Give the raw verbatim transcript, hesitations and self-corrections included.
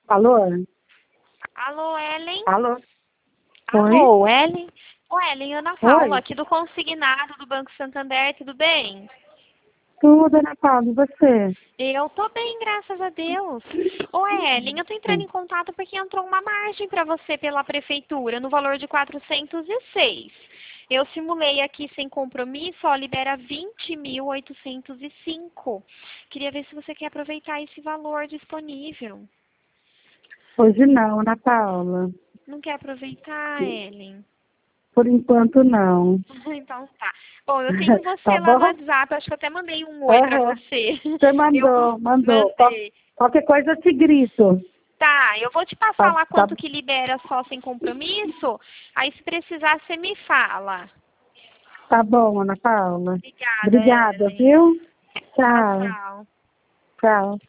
Alô? Alô, Ellen? Alô? Alô, Ellen? Ô, Ellen, Ana Paula, Oi? aqui do Consignado do Banco Santander, tudo bem? Tudo, Ana Paula, e você? Eu tô bem, graças a Deus. Ô, Ellen, eu tô entrando em contato porque entrou uma margem para você pela prefeitura, no valor de quatrocentos e seis. Eu simulei aqui sem compromisso, ó, libera vinte mil oitocentos e cinco. Queria ver se você quer aproveitar esse valor disponível. Hoje não, Ana Paula. Não quer aproveitar, Ellen? Por enquanto, não. Então tá. Bom, eu tenho Tá você lá no bom? WhatsApp, acho que eu até mandei um oi pra Aham. você. Você Eu mandou, mandou. Qual- mandei. Qualquer coisa eu te grito. Tá, eu vou te passar Tá, lá tá, quanto que libera só sem compromisso. Aí se precisar, você me fala. tá bom, Ana Paula. Obrigada, Obrigada, Ellen. viu? Tchau, Tchau. tchau. Tchau.